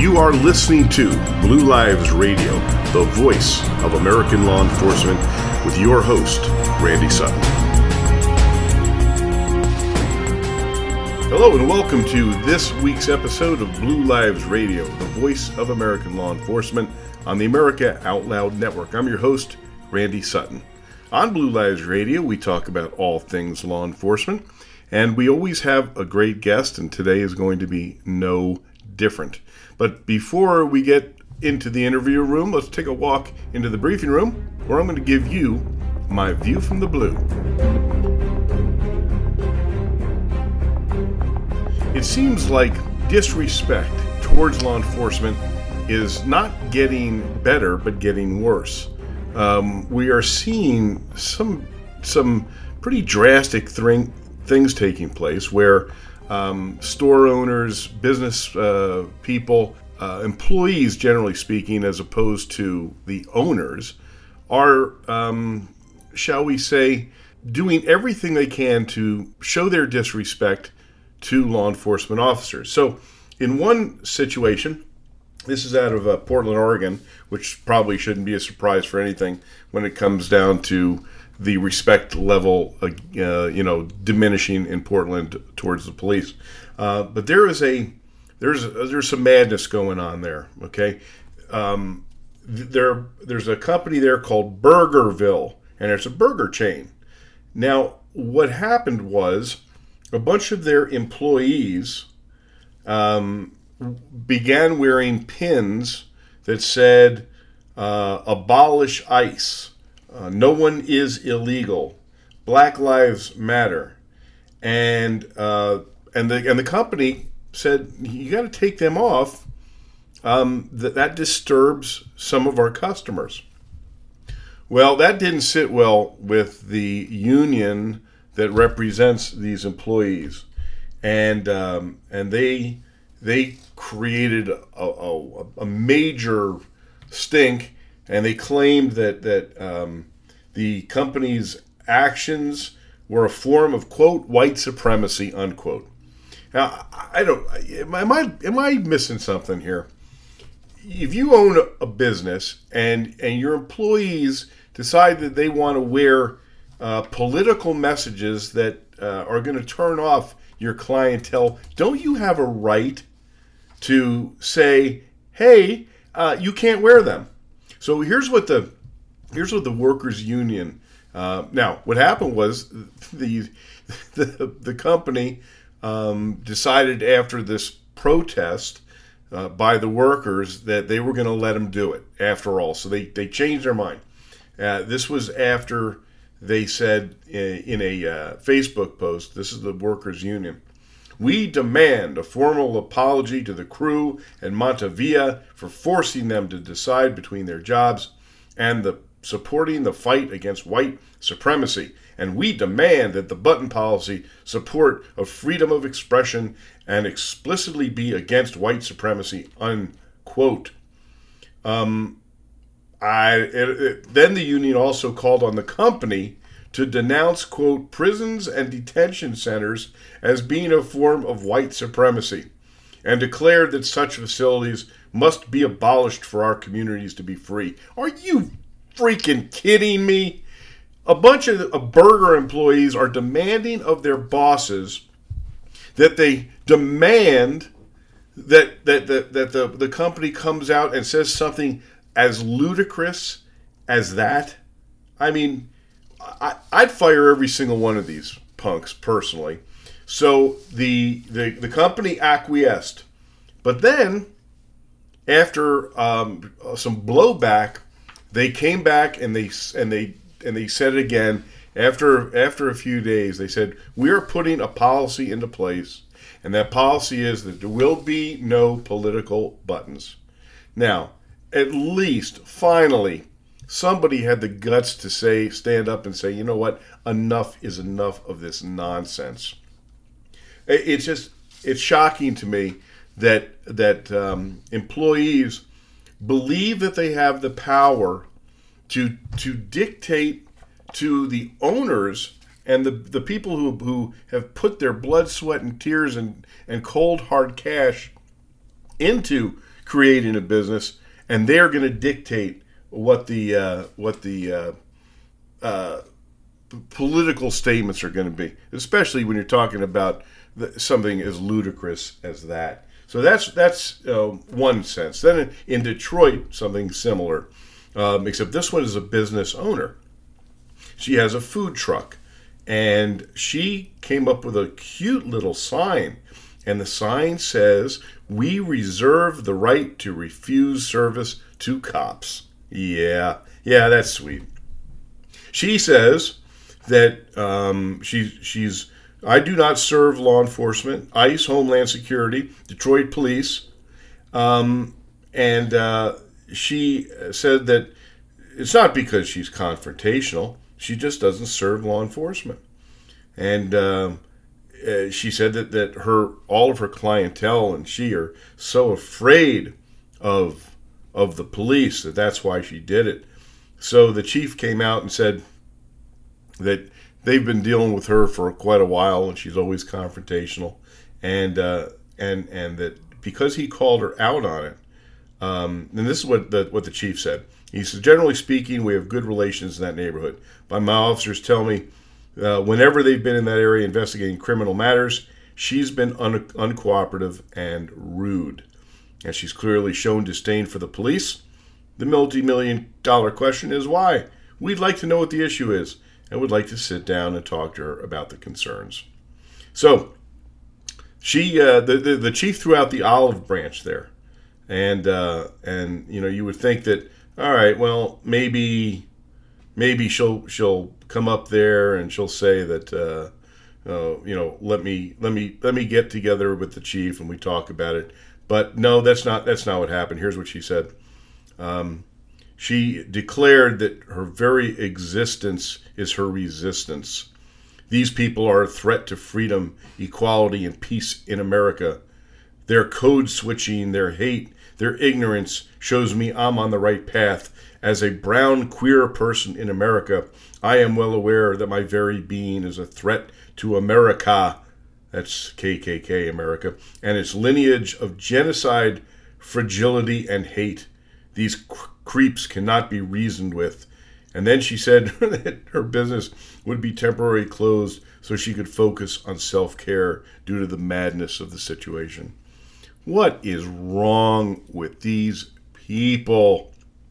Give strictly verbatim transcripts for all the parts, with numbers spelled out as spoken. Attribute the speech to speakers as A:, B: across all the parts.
A: You are listening to Blue Lives Radio, the voice of American law enforcement, with your host, Randy Sutton. Hello and welcome to this week's episode of Blue Lives Radio, the voice of American law enforcement on the America Out Loud Network. I'm your host, Randy Sutton. On Blue Lives Radio, we talk about all things law enforcement, and we always have a great guest, and today is going to be no different. But before we get into the interview room, let's take a walk into the briefing room, where I'm going to give you my view from the blue. It seems like disrespect towards law enforcement is not getting better, but getting worse. Um, we are seeing some some pretty drastic thing, things taking place where um, store owners, business uh, people, uh, employees, generally speaking, as opposed to the owners, are, um, shall we say, doing everything they can to show their disrespect to law enforcement officers. So in one situation, this is out of uh, Portland, Oregon, which probably shouldn't be a surprise for anything when it comes down to the respect level, uh, uh, you know, diminishing in Portland towards the police. Uh, but there is a, there's a, there's some madness going on there. Okay, um, there there's a company there called Burgerville, and it's a burger chain. Now, what happened was a bunch of their employees um, began wearing pins that said uh, "Abolish ICE." Uh, no one is illegal. Black Lives Matter, and uh, and the and the company said you got to take them off. Um, that that disturbs some of our customers. Well, that didn't sit well with the union that represents these employees, and um, and they they created a, a, a major stink. And they claimed that that um, the company's actions were a form of, quote, white supremacy, unquote. Now, I don't. Am I am I missing something here? If you own a business and and your employees decide that they want to wear uh, political messages that uh, are going to turn off your clientele, don't you have a right to say, "Hey, uh, you can't wear them"? So here's what the here's what the workers' union. Uh, now, what happened was the the, the company um, decided after this protest uh, by the workers that they were going to let them do it after all. So they, they changed their mind. Uh, this was after they said in, in a uh, Facebook post, this is the workers' union, "We demand a formal apology to the crew and Montevilla for forcing them to decide between their jobs and the supporting the fight against white supremacy. And we demand that the button policy support of freedom of expression and explicitly be against white supremacy," unquote. Um, I it, it, then the union also called on the company to denounce, quote, prisons and detention centers as being a form of white supremacy, and declared that such facilities must be abolished for our communities to be free. Are you freaking kidding me? A bunch of, of burger employees are demanding of their bosses that they demand that that, that, that the, the company comes out and says something as ludicrous as that. I mean, I, I'd fire every single one of these punks personally. So the, the the company acquiesced, but then after um, some blowback, they came back and they and they and they said it again. After after a few days, they said, "We are putting a policy into place, and that policy is that there will be no political buttons." Now, at least finally, somebody had the guts to say, stand up and say, you know what, enough is enough of this nonsense. It's just, it's shocking to me that that um, employees believe that they have the power to to dictate to the owners and the the people who who have put their blood, sweat, and tears and, and cold hard cash into creating a business, and they're going to dictate what the uh, what the uh, uh, political statements are going to be, especially when you're talking about the, something as ludicrous as that. So that's that's uh, one sense. Then in, in Detroit, something similar, um, except this one is a business owner. She has a food truck, and she came up with a cute little sign, and the sign says, "We reserve the right to refuse service to cops." Yeah, yeah, that's sweet. She says that um, she, she's, I do not serve law enforcement, ICE, Homeland Security, Detroit Police, um, and uh, she said that it's not because she's confrontational, she just doesn't serve law enforcement. And uh, uh, she said that, that her all of her clientele and she are so afraid of of the police that that's why she did it. So the chief came out and said that they've been dealing with her for quite a while, and she's always confrontational, and uh, and and that because he called her out on it, um, and this is what the what the chief said. He said, generally speaking, we have good relations in that neighborhood. But my officers tell me, uh, whenever they've been in that area investigating criminal matters, she's been un- uncooperative and rude, and she's clearly shown disdain for the police. The multi-million dollar question is why. We'd like to know what the issue is, and would like to sit down and talk to her about the concerns. So she, uh, the, the the chief threw out the olive branch there, and uh, and you know you would think that, all right, well maybe maybe she'll she'll come up there and she'll say that uh, uh, you know let me let me let me get together with the chief and we talk about it. But no, that's not that's not what happened. Here's what she said. Um, She declared that her very existence is her resistance. These people are a threat to freedom, equality, and peace in America. Their code switching, their hate, their ignorance shows me I'm on the right path. As a brown queer person in America, I am well aware that my very being is a threat to America, that's K K K America, and its lineage of genocide, fragility, and hate. These cr- creeps cannot be reasoned with. And then she said that her business would be temporarily closed so she could focus on self-care due to the madness of the situation. What is wrong with these people?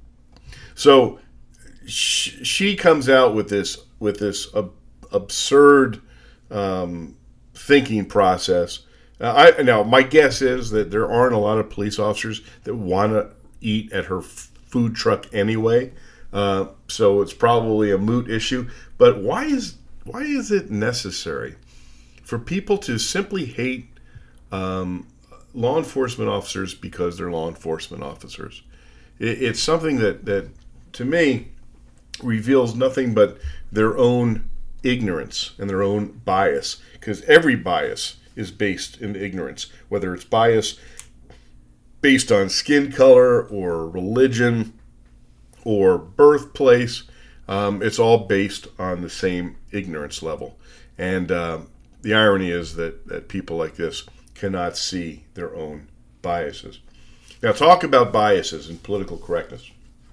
A: So sh- she comes out with this with this ab- absurd um, thinking process. Uh, I now my guess is that there aren't a lot of police officers that want to eat at her f- food truck anyway, uh, so it's probably a moot issue. But why is why is it necessary for people to simply hate um, law enforcement officers because they're law enforcement officers? It, it's something that, that, to me, reveals nothing but their own ignorance and their own bias, because every bias is based in ignorance, whether it's bias based on skin color or religion or birthplace. Um, it's all based on the same ignorance level. And uh, the irony is that, that people like this cannot see their own biases. Now, talk about biases and political correctness.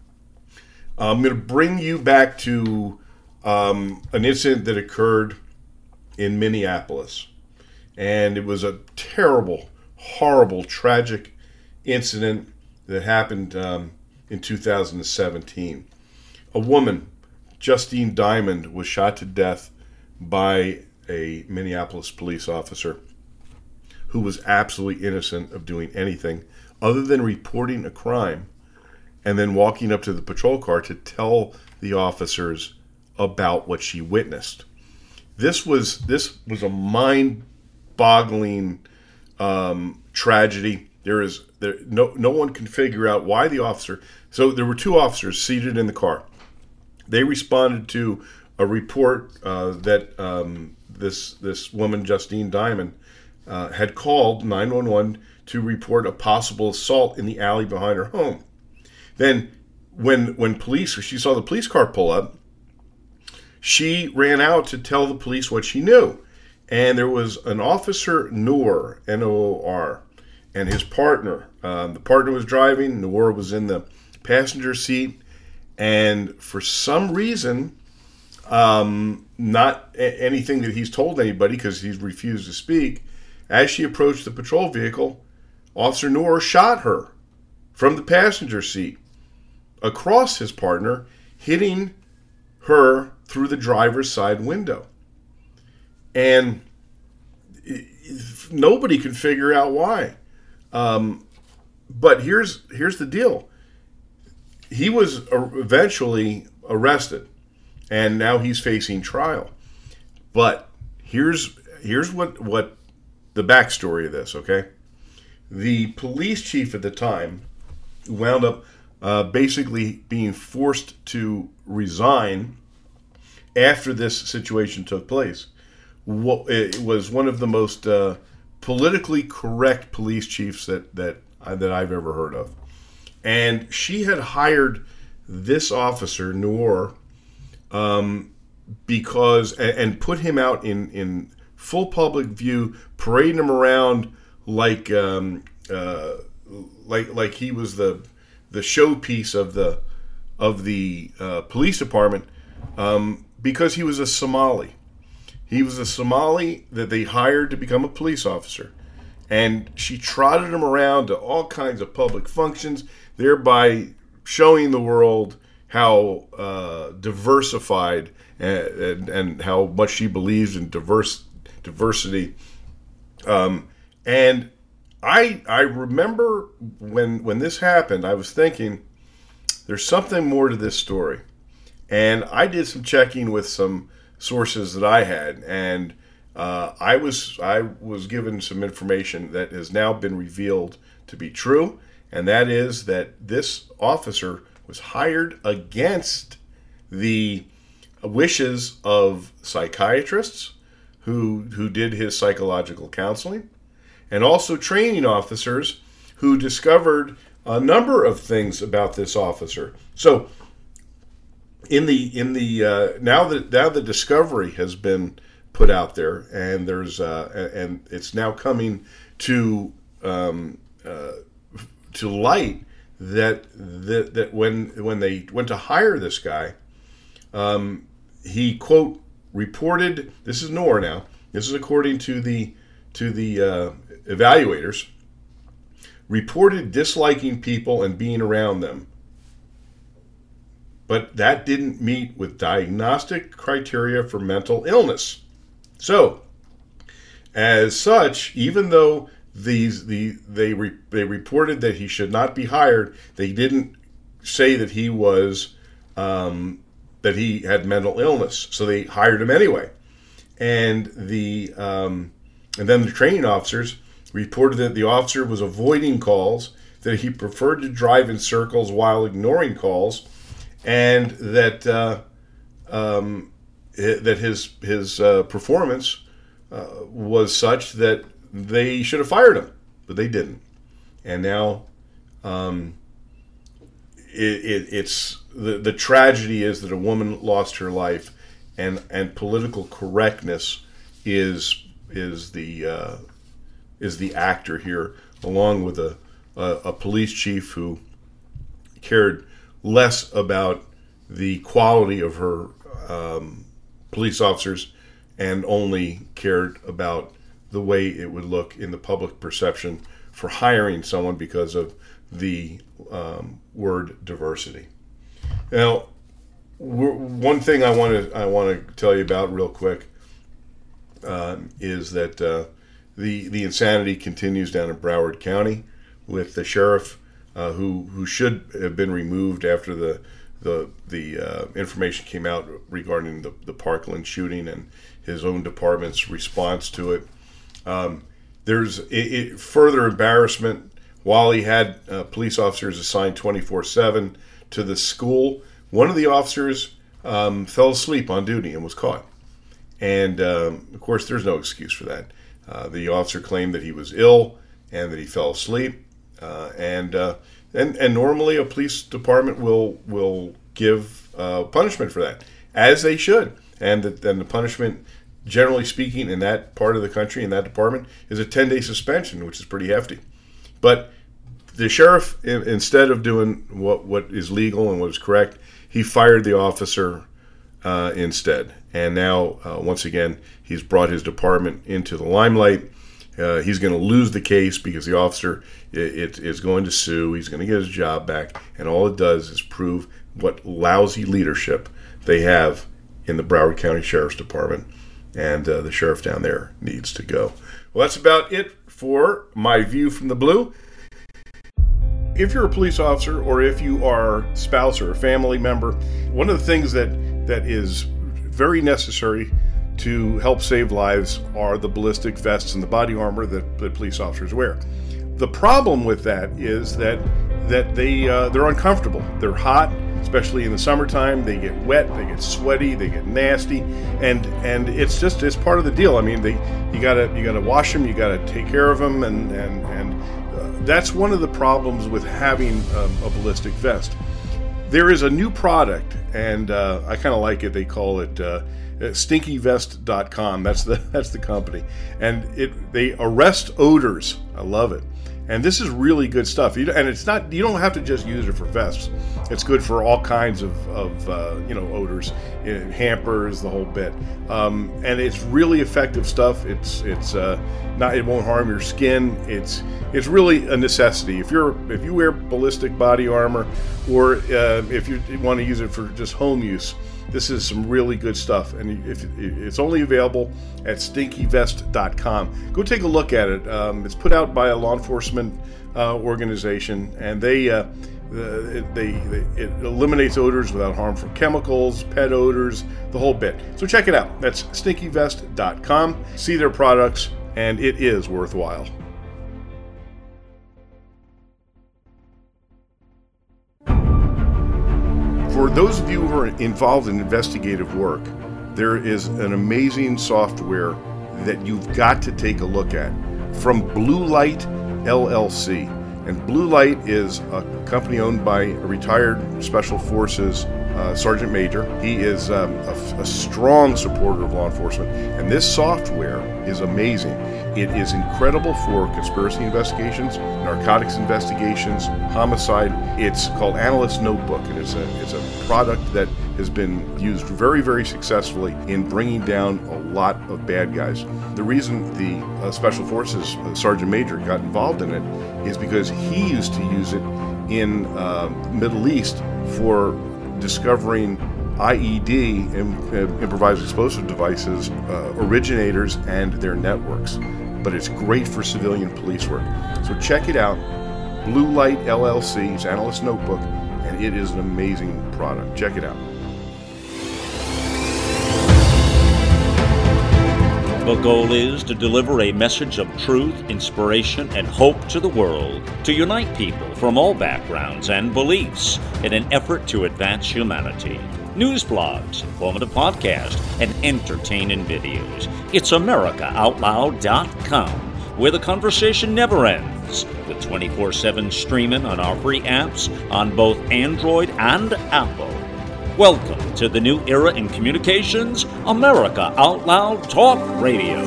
A: I'm going to bring you back to um, an incident that occurred in Minneapolis. And it was a terrible, horrible, tragic incident that happened um, in two thousand seventeen. A woman, Justine Diamond, was shot to death by a Minneapolis police officer who was absolutely innocent of doing anything other than reporting a crime and then walking up to the patrol car to tell the officers about what she witnessed. This was this was a mind-boggling um, tragedy. There is there no no one can figure out why the officer. So there were two officers seated in the car. They responded to a report uh, that um, this this woman, Justine Diamond, uh, had called nine one one to report a possible assault in the alley behind her home. Then, when when police she saw the police car pull up, she ran out to tell the police what she knew. And there was an officer, Noor, N O O R, and his partner. Um, the partner was driving. Noor was in the passenger seat. And for some reason, um, not a- anything that he's told anybody because he's refused to speak, as she approached the patrol vehicle, Officer Noor shot her from the passenger seat across his partner, hitting her through the driver's side window. And nobody can figure out why. Um, but here's here's the deal. He was eventually arrested, and now he's facing trial. But here's here's what, what the backstory of this, okay? The police chief at the time wound up uh, basically being forced to resign after this situation took place. It was one of the most uh, politically correct police chiefs that that that I've ever heard of, and she had hired this officer Noor um, because and, and put him out in, in full public view, parading him around like um, uh, like like he was the the showpiece of the of the uh, police department um, because he was a Somali. He was a Somali that they hired to become a police officer. And she trotted him around to all kinds of public functions, thereby showing the world how uh, diversified and, and, and how much she believes in diverse diversity. Um, and I I remember when when this happened, I was thinking, there's something more to this story. And I did some checking with some sources that I had, and uh, I was I was given some information that has now been revealed to be true, and that is that this officer was hired against the wishes of psychiatrists who who did his psychological counseling, and also training officers who discovered a number of things about this officer. So In the in the uh, now that now the discovery has been put out there, and there's uh, and it's now coming to um, uh, to light that that that when when they went to hire this guy, um, he quote reported. This is Noor now. This is according to the to the uh, evaluators. Reported disliking people and being around them. But that didn't meet with diagnostic criteria for mental illness. So, as such, even though these the they re, they reported that he should not be hired, they didn't say that he was um, that he had mental illness. So they hired him anyway, and the um, and then the training officers reported that the officer was avoiding calls, that he preferred to drive in circles while ignoring calls, and that uh, um, that his his uh, performance uh, was such that they should have fired him, but they didn't. And now, um, it, it, it's the the tragedy is that a woman lost her life, and and political correctness is is the uh, is the actor here, along with a a, a police chief who cared less about the quality of her um, police officers and only cared about the way it would look in the public perception for hiring someone because of the um, word diversity. Now, one thing I want to I want to tell you about real quick uh, is that uh, the the insanity continues down in Broward County with the sheriff Uh, who who should have been removed after the the the uh, information came out regarding the, the Parkland shooting and his own department's response to it. Um, there's it, it, further embarrassment. While he had uh, police officers assigned twenty-four seven to the school, one of the officers um, fell asleep on duty and was caught. And um, of course, there's no excuse for that. Uh, the officer claimed that he was ill and that he fell asleep. Uh, and uh, and and normally a police department will will give uh, punishment for that, as they should. And the, and the punishment, generally speaking, in that part of the country, in that department, is a ten-day suspension, which is pretty hefty. But the sheriff, instead of doing what, what is legal and what is correct, he fired the officer uh, instead. And now, uh, once again, he's brought his department into the limelight. Uh, he's going to lose the case because the officer it, it is going to sue. He's going to get his job back. And all it does is prove what lousy leadership they have in the Broward County Sheriff's Department. And uh, the sheriff down there needs to go. Well, that's about it for my view from the blue. If you're a police officer or if you are a spouse or a family member, one of the things that, that is very necessary to help save lives are the ballistic vests and the body armor that, that police officers wear. The problem with that is that that they uh, they're uncomfortable. They're hot, especially in the summertime. They get wet, they get sweaty, they get nasty, and and it's just it's part of the deal. I mean, they you gotta you gotta wash them, you gotta take care of them, and and and uh, that's one of the problems with having a, a ballistic vest. There is a new product, and uh, I kind of like it. They call it uh, stinky vest dot com. That's the that's the company, and it they arrest odors. I love it. And this is really good stuff. You, and it's not, you don't have to just use it for vests. It's good for all kinds of, of uh, you know, odors, you know, hampers, the whole bit. Um, and it's really effective stuff. It's it's uh, not, it won't harm your skin. It's it's really a necessity. If you're if you wear ballistic body armor, or uh, if you want to use it for just home use, this is some really good stuff, and if, it's only available at stinky vest dot com. Go take a look at it. Um, it's put out by a law enforcement uh, organization, and they, uh, they, they, they it eliminates odors without harm from chemicals, pet odors, the whole bit. So check it out. That's stinky vest dot com. See their products, and it is worthwhile. For those of you who are involved in investigative work, there is an amazing software that you've got to take a look at from Blue Light L L C. And Blue Light is a company owned by a retired Special Forces uh, Sergeant Major. He is um, a, a strong supporter of law enforcement, and this software is amazing. It is incredible for conspiracy investigations, narcotics investigations, homicide. It's called Analyst Notebook, and it's a, it's a product that has been used very, very successfully in bringing down a lot of bad guys. The reason the uh, Special Forces uh, Sergeant Major got involved in it is because he used to use it in uh, Middle East for discovering I E D, im- improvised explosive devices, uh, originators and their networks. But it's great for civilian police work. So check it out, Blue Light L L C's Analyst Notebook, and it is an amazing product. Check it out.
B: The goal is to deliver a message of truth, inspiration, and hope to the world, to unite people from all backgrounds and beliefs in an effort to advance humanity. News blogs, informative podcasts, and entertaining videos. It's America Out Loud dot com, where the conversation never ends, with twenty-four seven streaming on our free apps on both Android and Apple. Welcome to the new era in communications, America Out Loud Talk Radio.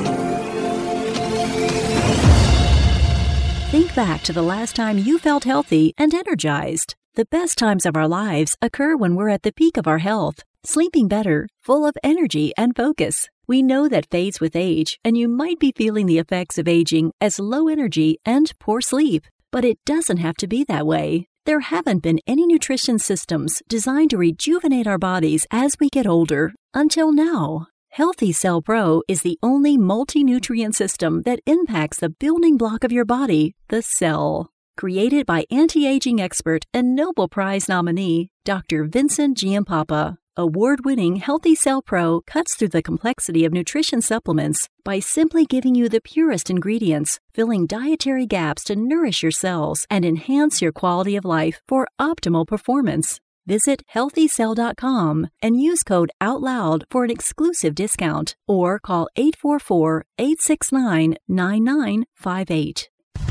C: Think back to the last time you felt healthy and energized. The best times of our lives occur when we're at the peak of our health, sleeping better, full of energy and focus. We know that fades with age, and you might be feeling the effects of aging as low energy and poor sleep. But it doesn't have to be that way. There haven't been any nutrition systems designed to rejuvenate our bodies as we get older until now. Healthy Cell Pro is the only multi-nutrient system that impacts the building block of your body, the cell. Created by anti-aging expert and Nobel Prize nominee, Doctor Vincent Giampapa, award-winning Healthy Cell Pro cuts through the complexity of nutrition supplements by simply giving you the purest ingredients, filling dietary gaps to nourish your cells and enhance your quality of life for optimal performance. Visit healthy cell dot com and use code OUTLOUD for an exclusive discount, or call eight four four, eight six nine, nine nine five eight.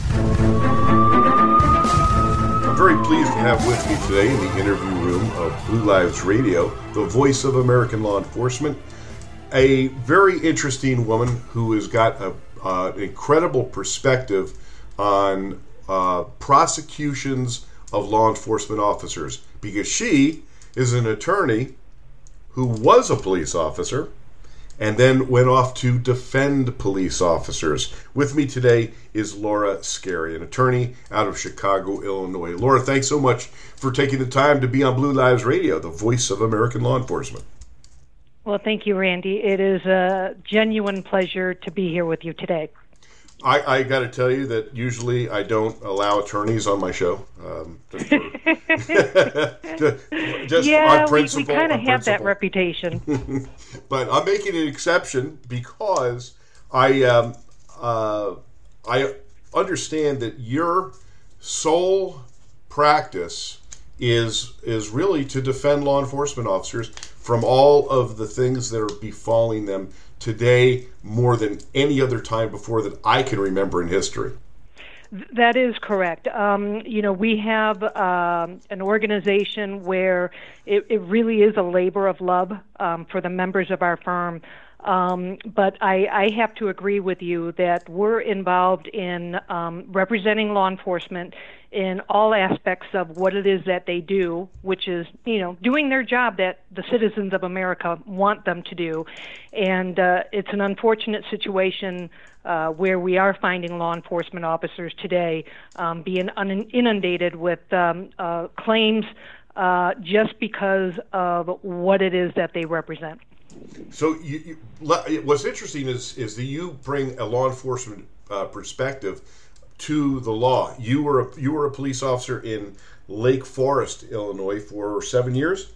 A: I'm very pleased to have with me today in the interview room of Blue Lives Radio, the voice of American law enforcement, a very interesting woman who has got a, uh, an incredible perspective on uh, prosecutions of law enforcement officers, because she is an attorney who was a police officer and then went off to defend police officers. With me today is Laura Scarry, an attorney out of Chicago, Illinois. Laura, thanks so much for taking the time to be on Blue Lives Radio, the voice of American law enforcement.
D: Well, thank you, Randy. It is a genuine pleasure to be here with you today.
A: I, I got to tell you that usually I don't allow attorneys on my show. Um, just for, just
D: yeah,
A: on principle,
D: we, we kind of
A: on
D: have
A: principle.
D: that reputation.
A: But I'm making an exception because I um, uh, I understand that your sole practice is is really to defend law enforcement officers from all of the things that are befalling them today more than any other time before that I can remember in history.
D: That is correct. Um, you know, we have um, an organization where it, it really is a labor of love um, for the members of our firm. Um, but I, I have to agree with you that we're involved in um, representing law enforcement in all aspects of what it is that they do, which is, you know, doing their job that the citizens of America want them to do. And uh, it's an unfortunate situation uh, where we are finding law enforcement officers today um, being un- inundated with um, uh, claims uh, just because of what it is that they represent.
A: So you, you, what's interesting is is that you bring a law enforcement uh, perspective to the law. You were a, you were a police officer in Lake Forest, Illinois, for seven years.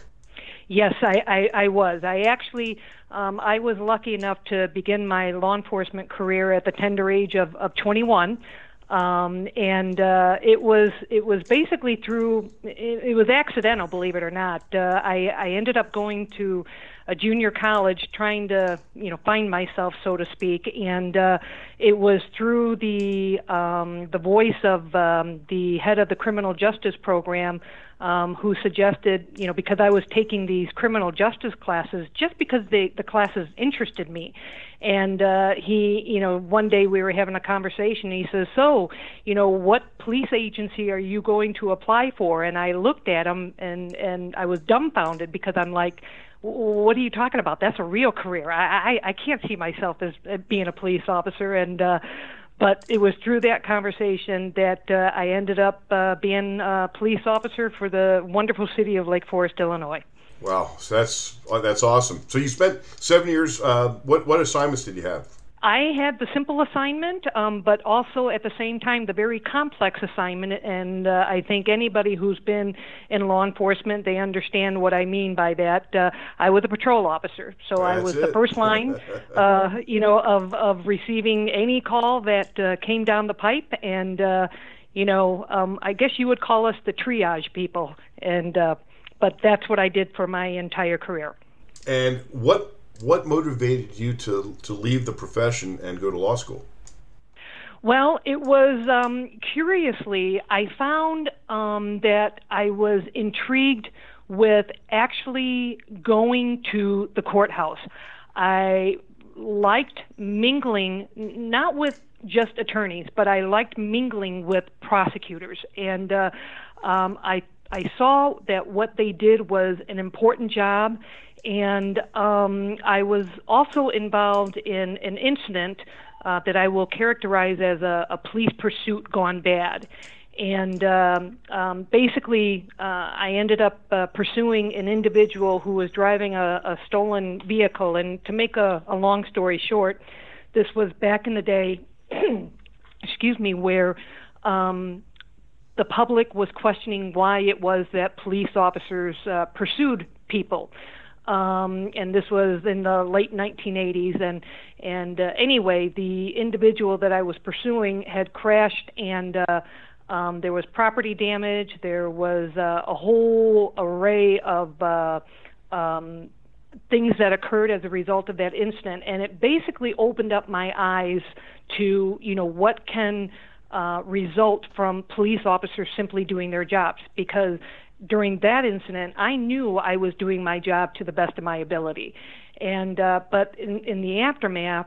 D: Yes, I, I, I was. I actually um, I was lucky enough to begin my law enforcement career at the tender age of, of twenty-one. Um, and uh, it was it was basically through it, it was accidental, believe it or not. Uh, I, I ended up going to a junior college trying to you know find myself, so to speak, and uh, it was through the um, the voice of um, the head of the criminal justice program um, who suggested, you know because I was taking these criminal justice classes just because they, the classes interested me. And uh, he, you know, one day we were having a conversation. And he says, "So, you know, what police agency are you going to apply for?" And I looked at him, and and I was dumbfounded because I'm like, "What are you talking about? That's a real career. I I, I can't see myself as being a police officer." And uh, but it was through that conversation that uh, I ended up uh, being a police officer for the wonderful city of Lake Forest, Illinois.
A: Wow, so that's that's awesome. So you spent seven years. Uh, what what assignments did you have?
D: I had the simple assignment, um, but also at the same time the very complex assignment. And uh, I think anybody who's been in law enforcement, they understand what I mean by that. Uh, I was a patrol officer, so
A: That's
D: I was
A: it.
D: the first line, uh, you know, of of receiving any call that uh, came down the pipe. And uh, you know, um, I guess you would call us the triage people. And uh, But that's what I did for my entire career.
A: And what what motivated you to, to leave the profession and go to law school?
D: Well, it was, um, curiously, I found um, that I was intrigued with actually going to the courthouse. I liked mingling, not with just attorneys, but I liked mingling with prosecutors. And uh, um, I I saw that what they did was an important job, and um, I was also involved in an incident uh, that I will characterize as a, a police pursuit gone bad. And um, um, basically, uh, I ended up uh, pursuing an individual who was driving a, a stolen vehicle. And to make a, a long story short, this was back in the day, excuse me, where um, the public was questioning why it was that police officers uh, pursued people. Um, and this was in the late nineteen eighties. And, and uh, anyway, the individual that I was pursuing had crashed, and uh, um, there was property damage. There was uh, a whole array of uh, um, things that occurred as a result of that incident. And it basically opened up my eyes to, you know, what can uh, result from police officers simply doing their jobs. Because during that incident, I knew I was doing my job to the best of my ability. And uh, but in, in the aftermath,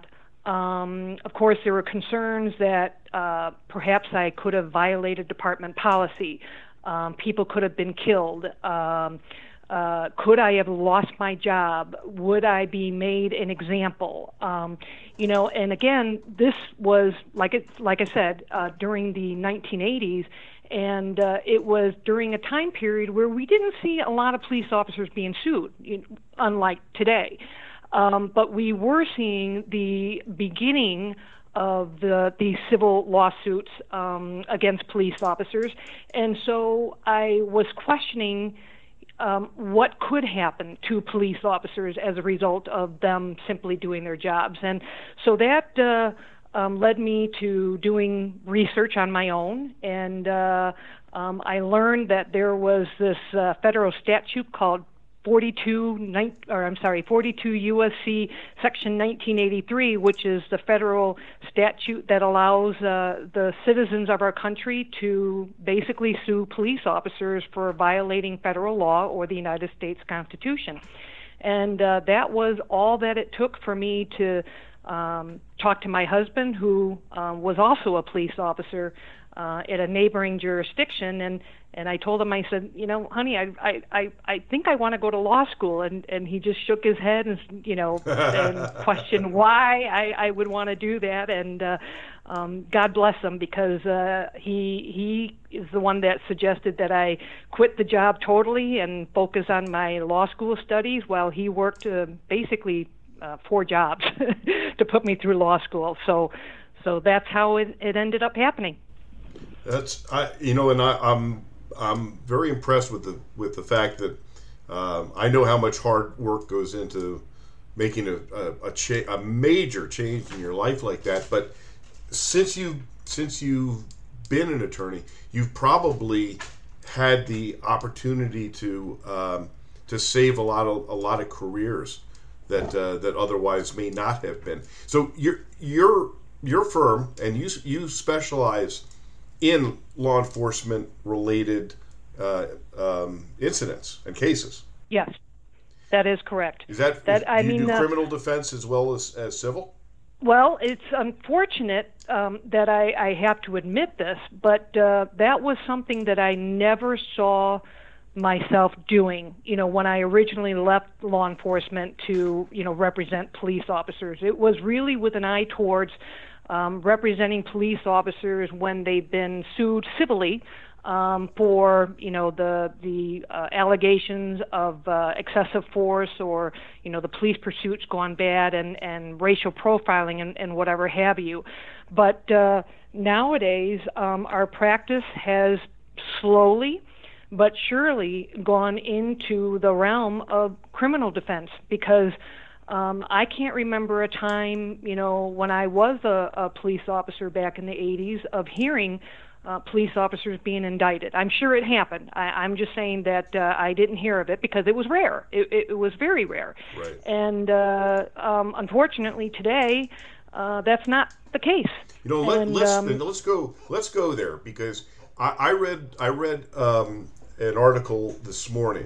D: Um, of course, there were concerns that uh, perhaps I could have violated department policy. Um, people could have been killed. Um, uh, could I have lost my job? Would I be made an example? Um, you know, and again, this was, like it, like I said, uh, during the nineteen eighties, and uh, it was during a time period where we didn't see a lot of police officers being sued, you know, unlike today. Um, but we were seeing the beginning of the, the civil lawsuits um, against police officers. And so I was questioning um, what could happen to police officers as a result of them simply doing their jobs. And so that uh, um, led me to doing research on my own. And uh, um, I learned that there was this uh, federal statute called forty-two, or I'm sorry, forty-two U S C Section nineteen eighty-three, which is the federal statute that allows uh, the citizens of our country to basically sue police officers for violating federal law or the United States Constitution. And uh, that was all that it took for me to um, talk to my husband, who um, was also a police officer uh, at a neighboring jurisdiction, and And I told him, I said, you know, honey, I I, I, I think I want to go to law school. And, and he just shook his head and, you know, and questioned why I, I would want to do that. And uh, um, God bless him, because uh, he he is the one that suggested that I quit the job totally and focus on my law school studies, while he worked uh, basically uh, four jobs to put me through law school. So so that's how it, it ended up happening.
E: That's, I, you know, and I, I'm I'm very impressed with the with the fact that um, I know how much hard work goes into making a a, a, cha- a major change in your life like that. But since you since you've been an attorney, you've probably had the opportunity to um, to save a lot of a lot of careers that uh, that otherwise may not have been. So your your your firm, and you you specialize in law enforcement related uh, um, incidents and cases.
D: Yes, that is correct.
E: Is that,
D: that
E: is,
D: I
E: do you
D: mean,
E: do
D: uh,
E: criminal defense as well as, as civil?
D: Well, it's unfortunate um, that I, I have to admit this, but uh, that was something that I never saw myself doing, you know, when I originally left law enforcement to, you know, represent police officers. It was really with an eye towards Um, representing police officers when they've been sued civilly um, for, you know, the the uh, allegations of uh, excessive force, or, you know, the police pursuits gone bad, and, and racial profiling and, and whatever have you. But uh, nowadays, um, our practice has slowly but surely gone into the realm of criminal defense, because Um, I can't remember a time, you know, when I was a, a police officer back in the eighties, of hearing uh, police officers being indicted. I'm sure it happened. I, I'm just saying that uh, I didn't hear of it because it was rare. It, it, it was very rare.
E: Right.
D: And uh, um, unfortunately, today, uh, that's not the case.
E: You know, let,
D: and,
E: let's
D: um,
E: let's go let's go there, because I, I read I read um, an article this morning,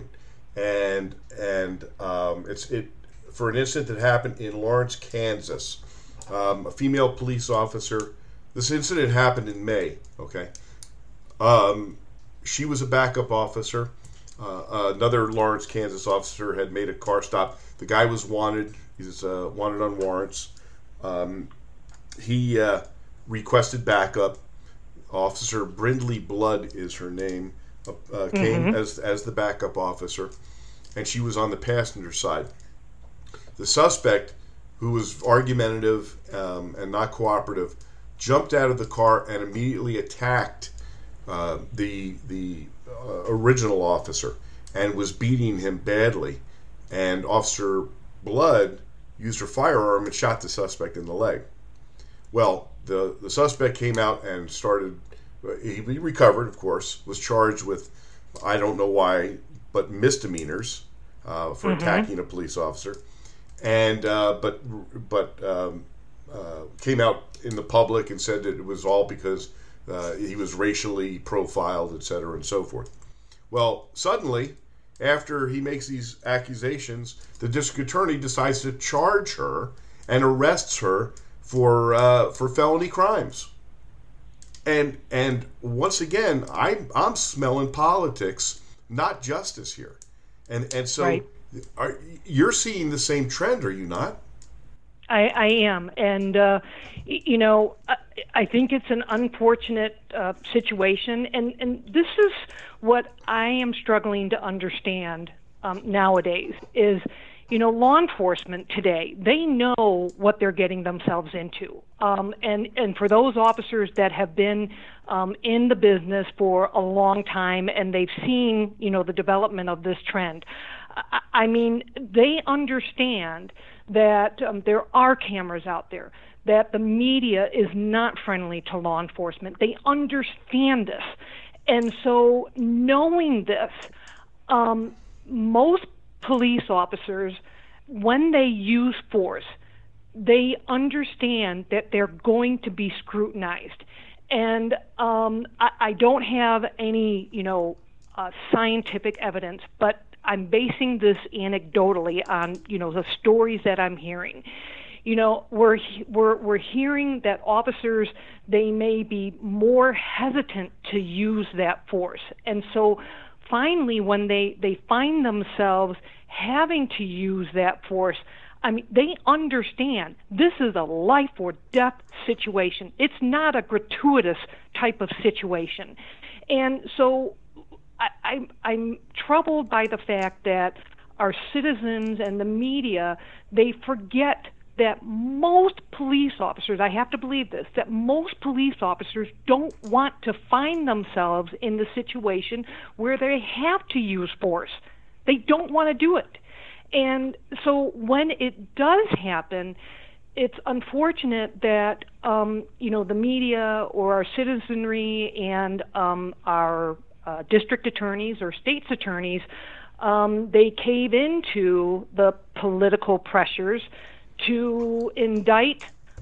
E: and and um, it's it. for an incident that happened in Lawrence, Kansas. Um, a female police officer. This incident happened in May. Okay, um, she was a backup officer. Uh, another Lawrence, Kansas officer had made a car stop. The guy was wanted. He's uh, wanted on warrants. Um, he uh, requested backup. Officer Brindley Blood is her name. Uh, uh, came mm-hmm. as as the backup officer, and she was on the passenger side. The suspect, who was argumentative um, and not cooperative, jumped out of the car and immediately attacked uh, the the uh, original officer and was beating him badly. And Officer Blood used her firearm and shot the suspect in the leg. Well, the, the suspect came out and started, he, he recovered, of course, was charged with, I don't know why, but misdemeanors uh, for mm-hmm. attacking a police officer. And uh, but but um, uh, came out in the public and said that it was all because uh, he was racially profiled, et cetera, and so forth. Well, suddenly, after he makes these accusations, the district attorney decides to charge her and arrests her for uh, for felony crimes. And and once again, I I'm smelling politics, not justice here. And and so
D: Right.
E: are, you're seeing the same trend, are you not?
D: I, I am, and uh, y- you know, I, I think it's an unfortunate uh, situation, and, and this is what I am struggling to understand um, nowadays. Is, you know, law enforcement today, they know what they're getting themselves into, um, and and for those officers that have been um, in the business for a long time, and they've seen, you know, the development of this trend. I, I mean, they understand that um, there are cameras out there, that the media is not friendly to law enforcement. They understand this. And so knowing this, um, most police officers, when they use force, they understand that they're going to be scrutinized. And um, I, I don't have any, you know, uh, scientific evidence, but I'm basing this anecdotally on, you know, the stories that I'm hearing. You know, we're we're we're hearing that officers, they may be more hesitant to use that force, and so finally, when they they find themselves having to use that force, I mean, they understand this is a life or death situation. It's not a gratuitous type of situation, and so. I, I'm, I'm troubled by the fact that our citizens and the media, they forget that most police officers, I have to believe this, that most police officers don't want to find themselves in the situation where they have to use force. They don't want to do it. And so when it does happen, it's unfortunate that, um, you know, the media or our citizenry and um, our Uh, district attorneys or state's attorneys, um, they cave into the political pressures to indict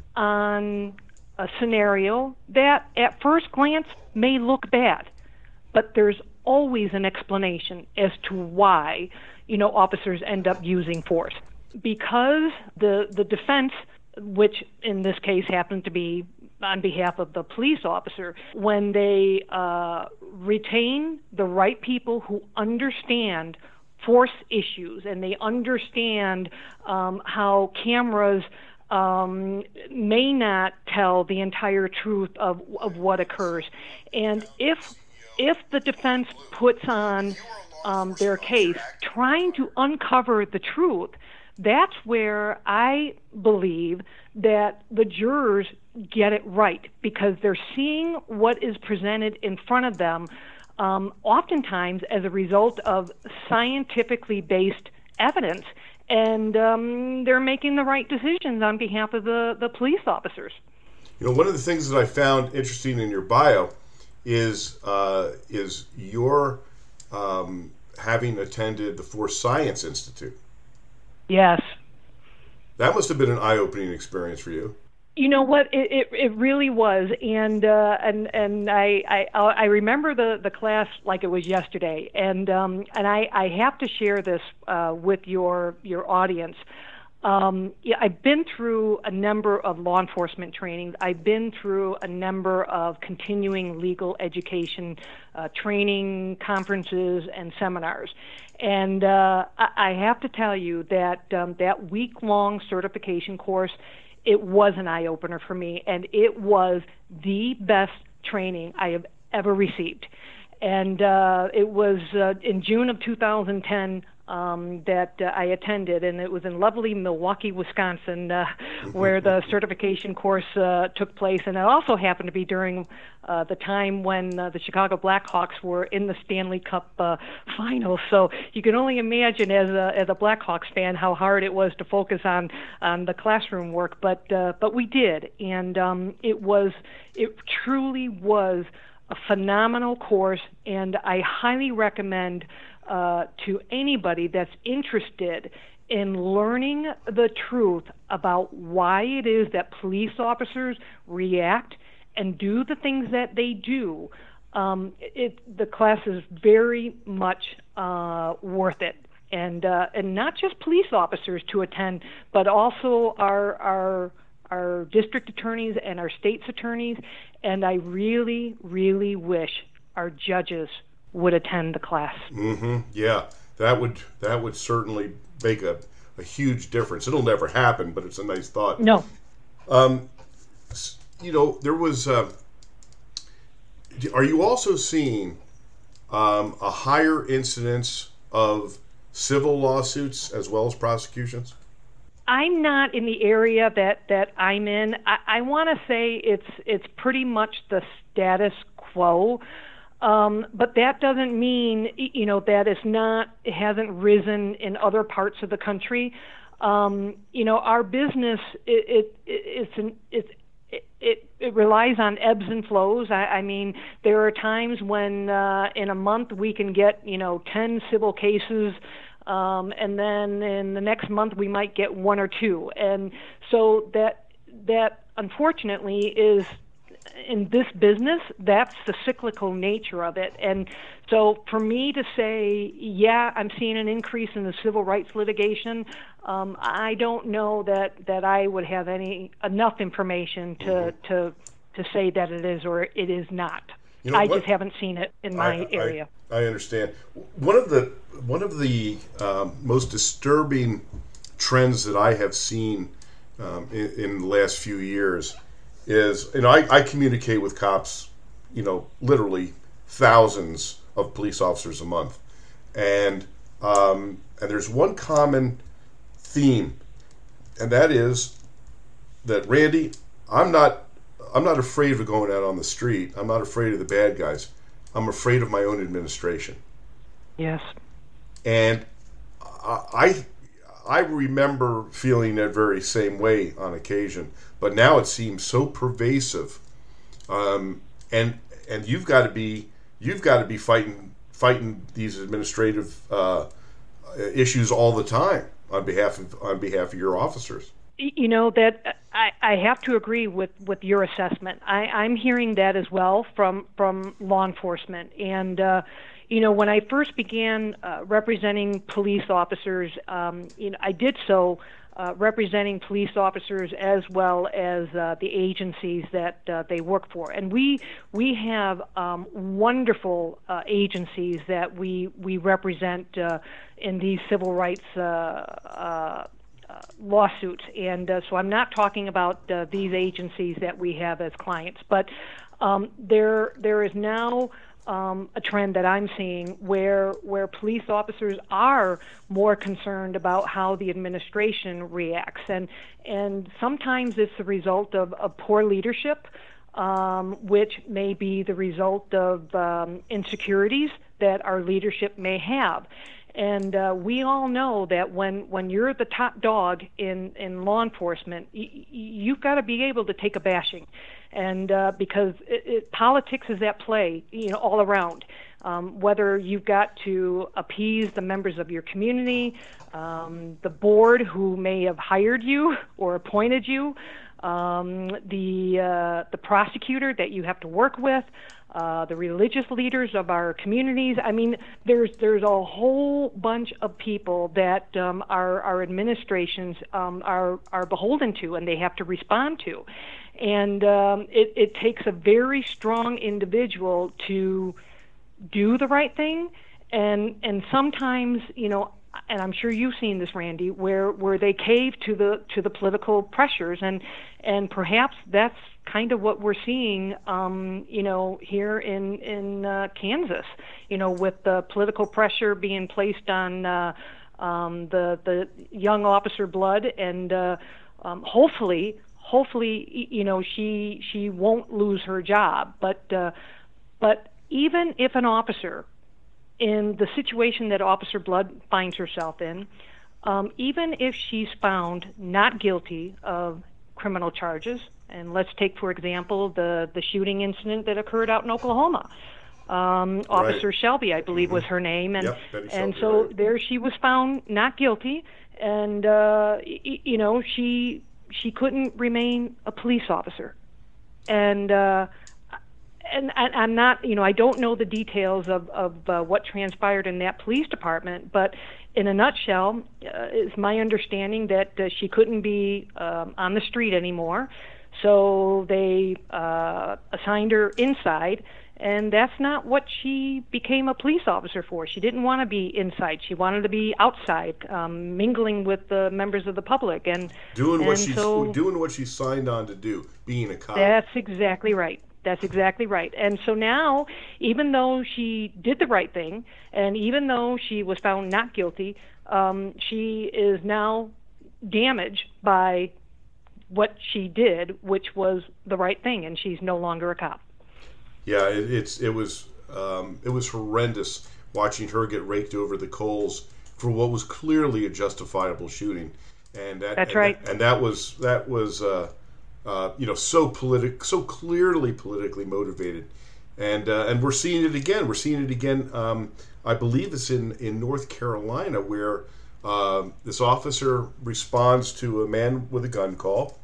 D: on a scenario that at first glance may look bad, but there's always an explanation as to why, you know, officers end up using force. Because the the defense, which in this case happened to be on behalf of the police officer, when they uh, retain the right people who understand force issues and they understand um, how cameras um, may not tell the entire truth of, of what occurs. And if if the defense puts on um, their case trying to uncover the truth, that's where I believe that the jurors get it right, because they're seeing what is presented in front of them, um, oftentimes as a result of scientifically based evidence, and um, they're making the right decisions on behalf of the, the police officers.
E: You know, one of the things that I found interesting in your bio is uh, is your um, having attended the Force Science Institute.
D: Yes.
E: That must have been an eye-opening experience for you.
D: You know what? It it, it really was, and uh, and and I, I I remember the, the class like it was yesterday, and um, and I, I have to share this uh, with your your audience. Um, yeah, I've been through a number of law enforcement trainings. I've been through a number of continuing legal education uh, training conferences and seminars. And uh, I have to tell you that um, that week-long certification course, it was an eye-opener for me, and it was the best training I have ever received. And uh, it was uh, in June of two thousand ten um, that uh, I attended, and it was in lovely Milwaukee, Wisconsin, uh, where the certification course uh, took place. And it also happened to be during uh, the time when uh, the Chicago Blackhawks were in the Stanley Cup uh, Finals. So you can only imagine, as a as a Blackhawks fan, how hard it was to focus on on the classroom work. But uh, but we did, and um, it was it truly was a phenomenal course, and I highly recommend uh, to anybody that's interested in learning the truth about why it is that police officers react and do the things that they do. Um, it, the class is very much uh, worth it, and uh, and not just police officers to attend, but also our our our district attorneys and our state's attorneys, and I really, really wish our judges would attend the class.
E: Mm-hmm. Yeah, that would that would certainly make a, a huge difference. It'll never happen, but it's a nice thought.
D: No.
E: Um, you know, there was. Uh, are you also seeing um, a higher incidence of civil lawsuits as well as prosecutions?
D: I'm not in the area that, that I'm in. I, I want to say it's it's pretty much the status quo, um, but that doesn't mean you know that it's not it hasn't risen in other parts of the country. Um, you know, our business it, it, it it's an it's It, it, it relies on ebbs and flows. I, I mean, there are times when uh, in a month we can get, you know, ten civil cases, um, and then in the next month we might get one or two. And so that that unfortunately is, in this business, that's the cyclical nature of it. And so for me to say, yeah, I'm seeing an increase in the civil rights litigation, um, I don't know that, that I would have any enough information to, mm-hmm. to to say that it is or it is not. You know, I what, just haven't seen it in my
E: I,
D: area.
E: I, I understand. One of the one of the um, most disturbing trends that I have seen um, in, in the last few years is, and I, I communicate with cops, you know, literally thousands of police officers a month, and um, and there's one common theme, and that is that, Randy, I'm not I'm not afraid of going out on the street. I'm not afraid of the bad guys. I'm afraid of my own administration.
D: Yes.
E: And I I remember feeling that very same way on occasion, but now it seems so pervasive. Um, and and you've got to be you've got to be fighting fighting these administrative uh, issues all the time on behalf of on behalf of your officers.
D: You know, that I, I have to agree with, with your assessment. I, I'm hearing that as well from from law enforcement. And uh, you know, when I first began uh, representing police officers, um, you know, I did so uh, representing police officers as well as uh, the agencies that uh, they work for. And we we have um, wonderful uh, agencies that we we represent uh, in these civil rights Uh, uh, Uh, lawsuits, and uh, so I'm not talking about uh, these agencies that we have as clients, but um, there there is now um, a trend that I'm seeing where where police officers are more concerned about how the administration reacts, and and sometimes it's the result of, of poor leadership, um, which may be the result of um, insecurities that our leadership may have. And uh, we all know that when, when you're the top dog in, in law enforcement, y- you've got to be able to take a bashing, and uh, because it, it, politics is at play, you know, all around. Um, whether you've got to appease the members of your community, um, the board who may have hired you or appointed you, um, the uh, the prosecutor that you have to work with. Uh, the religious leaders of our communities. I mean, there's there's a whole bunch of people that um, our our administrations um, are are beholden to, and they have to respond to. And um, it, it takes a very strong individual to do the right thing. And and sometimes, you know, and I'm sure you've seen this, Randy, where where they cave to the to the political pressures, and and perhaps that's kind of what we're seeing, um, you know, here in in uh, Kansas, you know, with the political pressure being placed on uh, um, the the young officer Blood, and uh, um, hopefully, hopefully, you know, she she won't lose her job. But uh, but even if an officer, in the situation that Officer Blood finds herself in, um, even if she's found not guilty of criminal charges, and let's take, for example, the, the shooting incident that occurred out in Oklahoma. Um, right. Officer Shelby, I believe, mm-hmm. was her name, and
E: yep,
D: and
E: Shelby,
D: so
E: right.
D: there she was found not guilty, and uh, y- you know she she couldn't remain a police officer, and. Uh, And I'm not, you know, I don't know the details of, of uh, what transpired in that police department, but in a nutshell, uh, it's my understanding that uh, she couldn't be um, on the street anymore, so they uh, assigned her inside, and that's not what she became a police officer for. She didn't want to be inside. She wanted to be outside, um, mingling with the members of the public, and
E: doing
D: and
E: what she's
D: so
E: doing what she signed on to do, being a cop.
D: That's exactly right. That's exactly right. And so now, even though she did the right thing, and even though she was found not guilty, um, she is now damaged by what she did, which was the right thing, and she's no longer a cop.
E: Yeah, it, it's it was um, it was horrendous watching her get raked over the coals for what was clearly a justifiable shooting, and that,
D: That's
E: and
D: right.
E: That, and that was that was. Uh, Uh, you know, so politic, so clearly politically motivated, and uh, and we're seeing it again. We're seeing it again. Um, I believe it's in, in North Carolina where uh, this officer responds to a man with a gun call,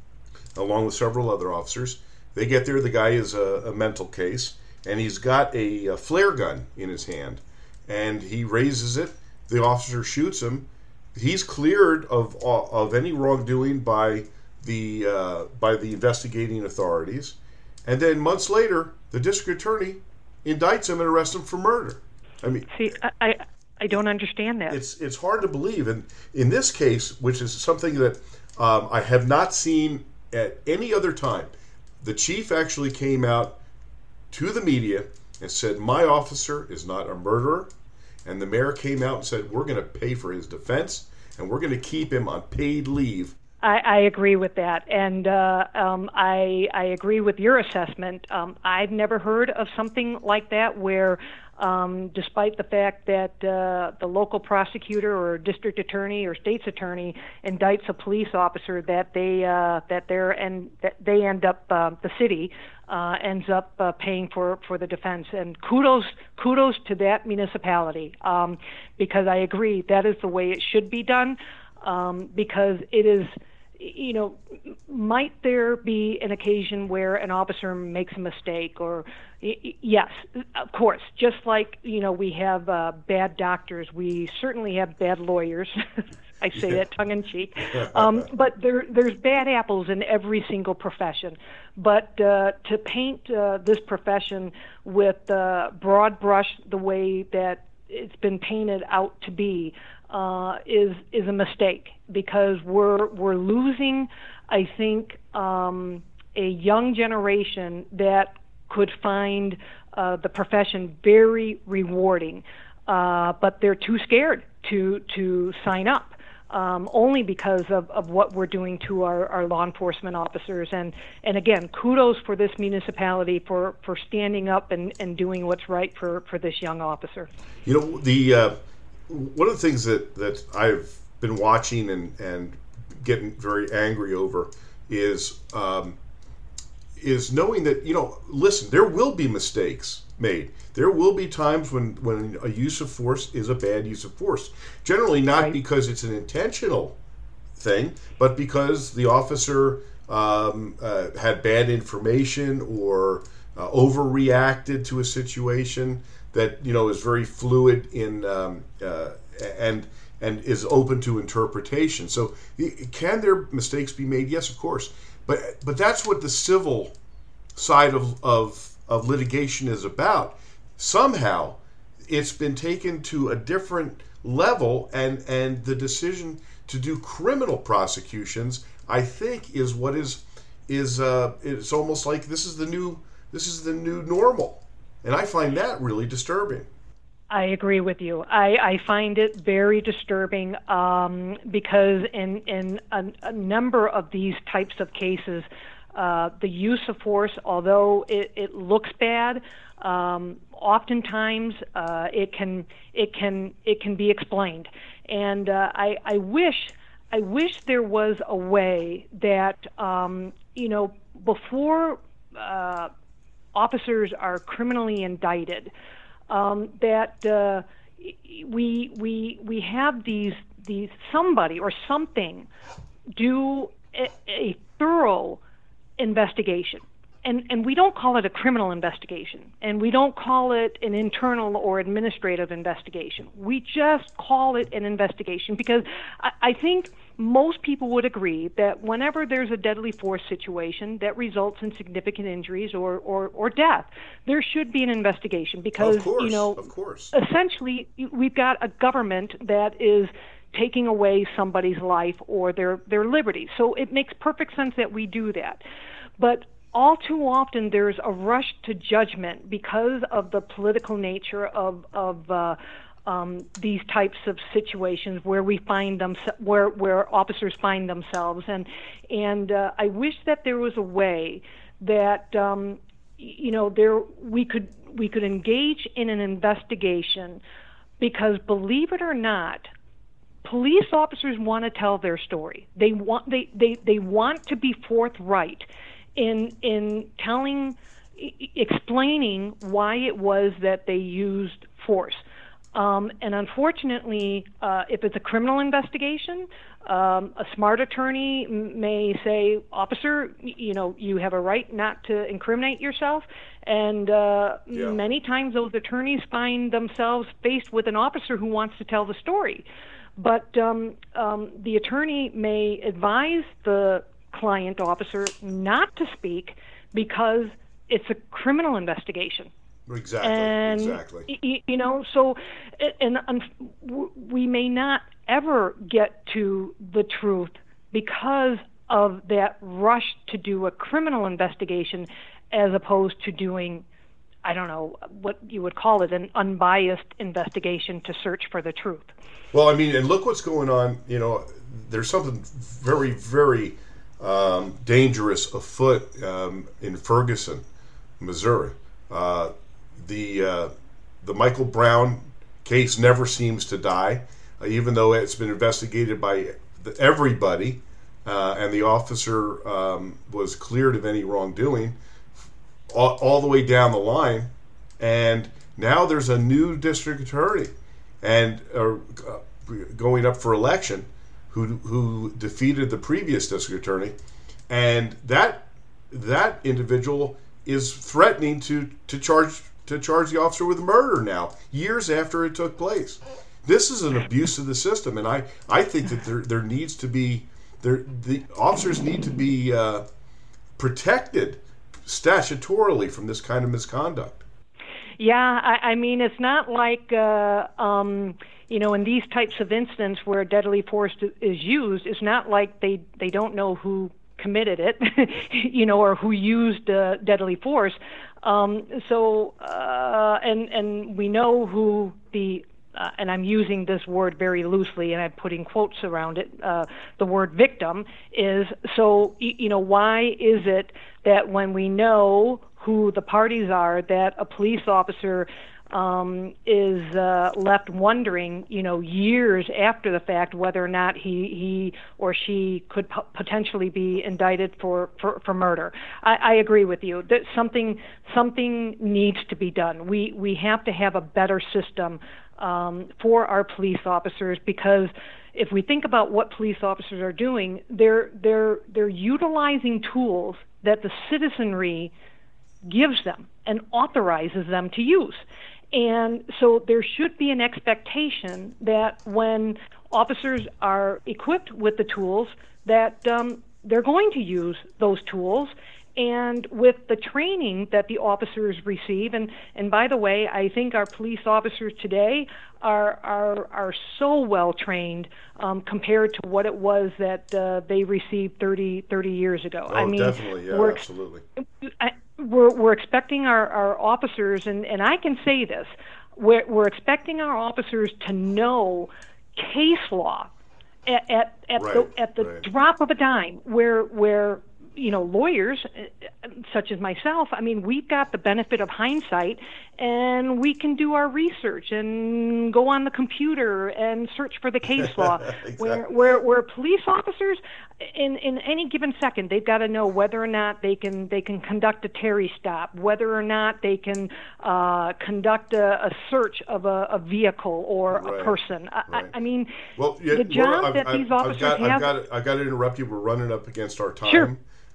E: along with several other officers. They get there. The guy is a, a mental case, and he's got a, a flare gun in his hand, and he raises it. The officer shoots him. He's cleared of of any wrongdoing by the uh, by the investigating authorities, and then months later, the district attorney indicts him and arrests him for murder. I mean,
D: see, I I, I don't understand that.
E: It's it's hard to believe, and in this case, which is something that um, I have not seen at any other time, the chief actually came out to the media and said, "My officer is not a murderer," and the mayor came out and said, "We're going to pay for his defense, and we're going to keep him on paid leave."
D: I, I agree with that, and uh, um, I, I agree with your assessment. Um, I've never heard of something like that where, um, despite the fact that uh, the local prosecutor or district attorney or state's attorney indicts a police officer, that they uh, that they're and that they end up uh, the city uh, ends up uh, paying for, for the defense. And kudos kudos to that municipality, um, because I agree that is the way it should be done, um, because it is. You know, might there be an occasion where an officer makes a mistake? Or yes, of course. Just like, you know, we have uh, bad doctors, we certainly have bad lawyers. I say that tongue in cheek. Um, but there, there's bad apples in every single profession. But uh, to paint uh, this profession with uh, broad brush the way that it's been painted out to be, Uh, is is a mistake, because we're we're losing, I think, um, a young generation that could find uh, the profession very rewarding, uh, but they're too scared to to sign up, um, only because of, of what we're doing to our, our law enforcement officers. And, and again, kudos for this municipality for, for standing up and, and doing what's right for, for this young officer.
E: You know, the uh, one of the things that, that I've been watching and, and getting very angry over is um, is knowing that, you know, listen, there will be mistakes made. There will be times when, when a use of force is a bad use of force. Generally not
D: Right.
E: because it's an intentional thing, but because the officer um, uh, had bad information or uh, overreacted to a situation that, you know, is very fluid in um, uh, and and is open to interpretation. So, can there mistakes be made? Yes, of course. But but that's what the civil side of of, of litigation is about. Somehow, it's been taken to a different level, and and the decision to do criminal prosecutions, I think, is what is is uh, it's almost like this is the new this is the new normal. And I find that really disturbing.
D: I agree with you. I, I find it very disturbing um, because in, in a, a number of these types of cases, uh, the use of force, although it, it looks bad, um, oftentimes uh, it can it can it can be explained. And uh, I, I wish I wish there was a way that um, you know before. Uh, officers are criminally indicted, um, that uh, we we we have these these somebody or something do a, a thorough investigation and, and we don't call it a criminal investigation, and we don't call it an internal or administrative investigation. We just call it an investigation because I, I think most people would agree that whenever there's a deadly force situation that results in significant injuries or, or, or death, there should be an investigation because,
E: of course,
D: you know,
E: of course.
D: essentially we've got a government that is taking away somebody's life or their, their liberty. So it makes perfect sense that we do that. But all too often there's a rush to judgment because of the political nature of, of uh, um, these types of situations where we find them, where where officers find themselves, and and uh, I wish that there was a way that um, you know there we could we could engage in an investigation, because believe it or not, police officers want to tell their story. They want they they, they want to be forthright in in telling, explaining why it was that they used force. Um, and unfortunately, uh, if it's a criminal investigation, um, a smart attorney m- may say, "Officer, you know, you have a right not to incriminate yourself." And uh,
E: Yeah.
D: many times, those attorneys find themselves faced with an officer who wants to tell the story, but um, um, the attorney may advise the client officer not to speak because it's a criminal investigation.
E: Exactly.
D: And,
E: exactly.
D: y- you know, so, and, and we may not ever get to the truth because of that rush to do a criminal investigation as opposed to doing, I don't know, what you would call it, an unbiased investigation to search for the truth.
E: Well, I mean, and look what's going on. You know, there's something very, very um, dangerous afoot um, in Ferguson, Missouri. Uh, the uh, the Michael Brown case never seems to die, uh, even though it's been investigated by the, everybody, uh, and the officer um, was cleared of any wrongdoing all, all the way down the line. And now there's a new district attorney and uh, going up for election who who defeated the previous district attorney, and that that individual is threatening to to charge to charge the officer with murder now, years after it took place. This is an abuse of the system, and I, I think that there there needs to be there the officers need to be uh, protected statutorily from this kind of misconduct.
D: Yeah, I, I mean, it's not like, uh, um, you know, in these types of incidents where deadly force is used, it's not like they, they don't know who committed it, you know, or who used uh, deadly force. Um, so, uh, and and we know who the, uh, and I'm using this word very loosely, and I'm putting quotes around it, uh, the word victim is. So, you know, why is it that when we know who the parties are, that a police officer um, is uh, left wondering, you know, years after the fact, whether or not he, he or she could p- potentially be indicted for, for, for murder? I, I agree with you that something something needs to be done. We we have to have a better system um, for our police officers, because if we think about what police officers are doing, they're they're they're utilizing tools that the citizenry gives them and authorizes them to use. And so there should be an expectation that when officers are equipped with the tools, that um, they're going to use those tools, and with the training that the officers receive. And, and by the way, I think our police officers today are are, are so well trained um, compared to what it was that uh, they received thirty, thirty years ago.
E: Oh,
D: I mean,
E: definitely, yeah,
D: we're,
E: absolutely.
D: I, We're, we're expecting our, our officers, and, and I can say this, we're, we're expecting our officers to know case law at at, at
E: right,
D: the at the
E: right.
D: drop of a dime. Where where you know lawyers uh, such as myself, I mean, we've got the benefit of hindsight, and we can do our research and go on the computer and search for the case law.
E: Exactly.
D: Where where where police officers, in in any given second, they've got to know whether or not they can they can conduct a Terry stop, whether or not they can uh, conduct a, a search of a, a vehicle or
E: Right,
D: a person. I,
E: right.
D: I, I mean,
E: Well, yeah,
D: the job
E: Laura,
D: that
E: I've,
D: these
E: I've,
D: officers
E: I've got,
D: have.
E: I've got, to, I've got to interrupt you. We're running up against our time.
D: Sure.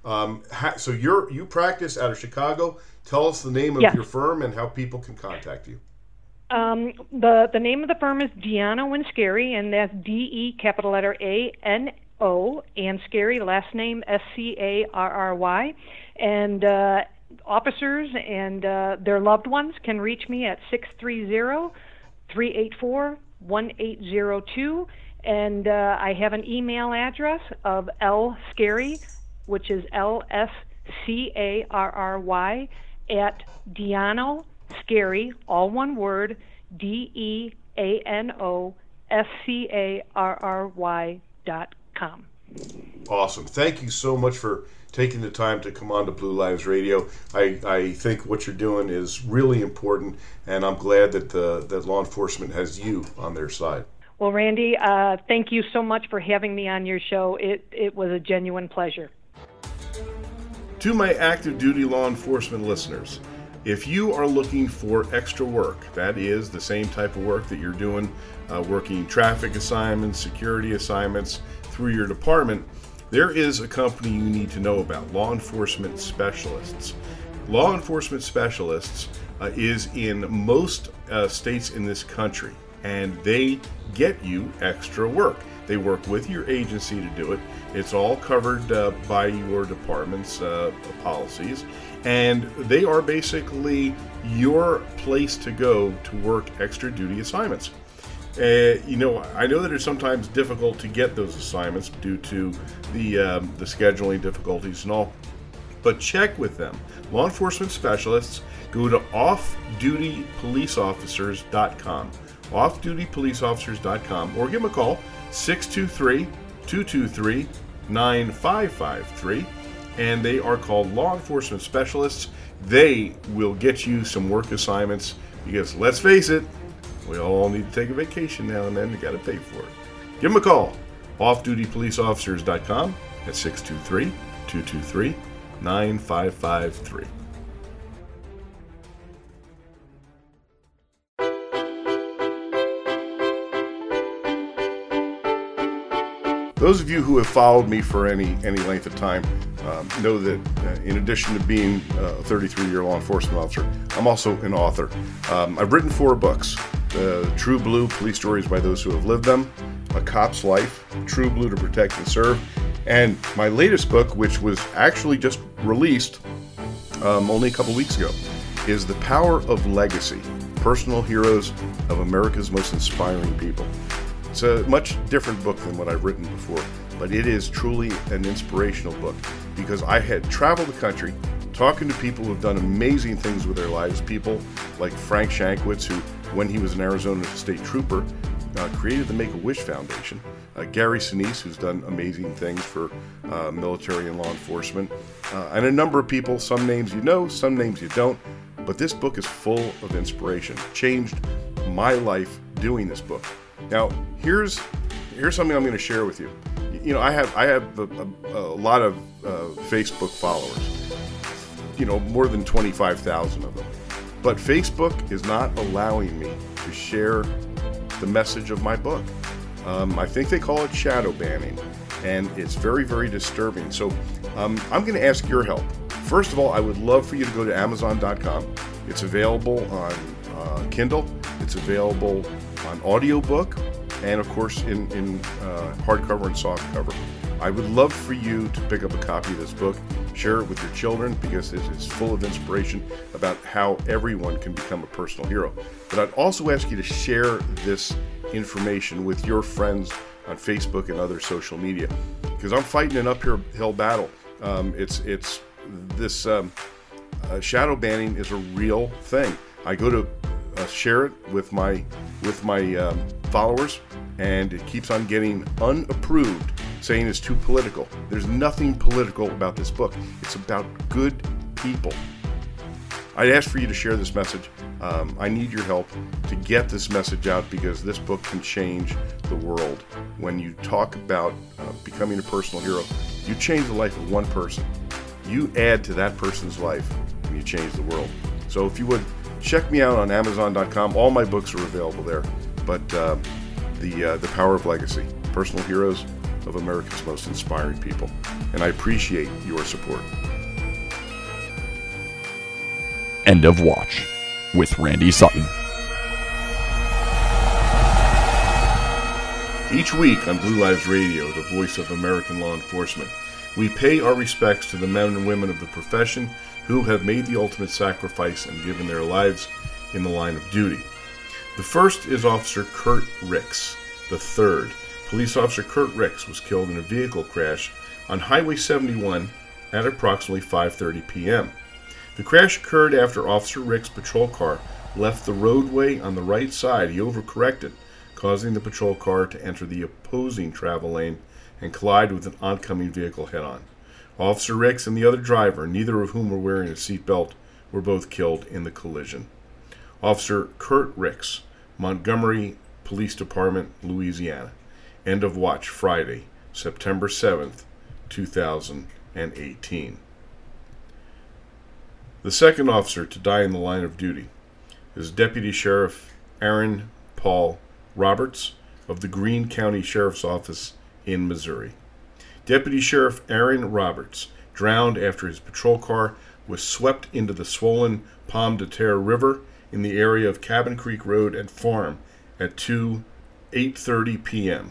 E: Um, ha, so you're you practice out of Chicago. Tell us the name of
D: Yes.
E: your firm and how people can contact you.
D: Um, the the name of the firm is Diano and Scary, and that's D E capital letter A N O and Scary, last name S C A R R Y, and uh, officers and uh, their loved ones can reach me at six three zero, three eight four, one eight zero two, and uh, I have an email address of L Scary, which is L S C A R R Y at Diano Scary, all one word, D E A N O S C A R R Y dot com.
E: Awesome. Thank you so much for taking the time to come on to Blue Lives Radio. I, I think what you're doing is really important, and I'm glad that the, that law enforcement has you on their side.
D: Well, Randy, uh, thank you so much for having me on your show. It, it was a genuine pleasure.
A: To my active duty law enforcement listeners, if you are looking for extra work, that is the same type of work that you're doing, uh, working traffic assignments, security assignments through your department, there is a company you need to know about, Law Enforcement Specialists. Law Enforcement Specialists uh, is in most uh, states in this country, and they get you extra work. They work with your agency to do it. It's all covered uh, by your department's uh, policies. And they are basically your place to go to work extra duty assignments. Uh, you know, I know that it's sometimes difficult to get those assignments due to the um, the scheduling difficulties and all, but check with them. Law enforcement specialists, go to off duty police officers dot com, off duty police officers dot com, or give them a call, six two three, two two three, nine five five three. And they are called Law Enforcement Specialists. They will get you some work assignments because, let's face it, we all need to take a vacation now and then. You got to pay for it. Give them a call, off duty police officers dot com at six two three, two two three, nine five five three. Those of you who have followed me for any any length of time um, know that uh, in addition to being a thirty-three-year law enforcement officer, I'm also an author. Um, I've written four books: uh, True Blue, Police Stories by Those Who Have Lived Them; A Cop's Life; True Blue to Protect and Serve; and my latest book, which was actually just released um, only a couple weeks ago, is The Power of Legacy: Personal Heroes of America's Most Inspiring People. It's a much different book than what I've written before, but it is truly an inspirational book because I had traveled the country talking to people who've done amazing things with their lives, people like Frank Shankwitz, who, when he was an Arizona State Trooper, uh, created the Make-A-Wish Foundation, uh, Gary Sinise, who's done amazing things for uh, military and law enforcement, uh, and a number of people, some names you know, some names you don't, but this book is full of inspiration. It changed my life doing this book. Now, here's here's something I'm going to share with you. You know, I have I have a, a, a lot of uh, Facebook followers. You know, more than twenty-five thousand of them. But Facebook is not allowing me to share the message of my book. Um, I think they call it shadow banning, and it's very, very disturbing. So um, I'm going to ask your help. First of all, I would love for you to go to amazon dot com. It's available on uh, Kindle. It's available on audiobook, and of course in, in uh, hardcover and softcover. I would love for you to pick up a copy of this book, share it with your children, because it is full of inspiration about how everyone can become a personal hero. But I'd also ask you to share this information with your friends on Facebook and other social media, because I'm fighting an uphill battle. Um, it's it's this um, uh, shadow banning is a real thing. I go to Uh, share it with my with my um, followers, and it keeps on getting unapproved, saying it's too political. There's nothing political about this book. It's about good people. I'd ask for you to share this message. Um, I need your help to get this message out, because this book can change the world. When you talk about uh, becoming a personal hero, you change the life of one person. You add to that person's life when you change the world. So if you would, check me out on amazon dot com. All my books are available there. But uh, the uh, the Power of Legacy, Personal Heroes of America's most inspiring people. And I appreciate your support.
F: End of Watch with Randy Sutton.
A: Each week on Blue Lives Radio, the voice of American law enforcement, we pay our respects to the men and women of the profession who have made the ultimate sacrifice and given their lives in the line of duty. The first is Officer Kurt Ricks. The third, Police Officer Kurt Ricks, was killed in a vehicle crash on Highway seventy-one at approximately five thirty p.m. The crash occurred after Officer Ricks' patrol car left the roadway on the right side. He overcorrected, causing the patrol car to enter the opposing travel lane and collide with an oncoming vehicle head-on. Officer Ricks and the other driver, neither of whom were wearing a seatbelt, were both killed in the collision. Officer Kurt Ricks, Montgomery Police Department, Louisiana. End of watch Friday, September seventh, two thousand eighteen. The second officer to die in the line of duty is Deputy Sheriff Aaron Paul Roberts of the Greene County Sheriff's Office in Missouri. Deputy Sheriff Aaron Roberts drowned after his patrol car was swept into the swollen Pomme de Terre River in the area of Cabin Creek Road and Farm at two eight thirty p.m.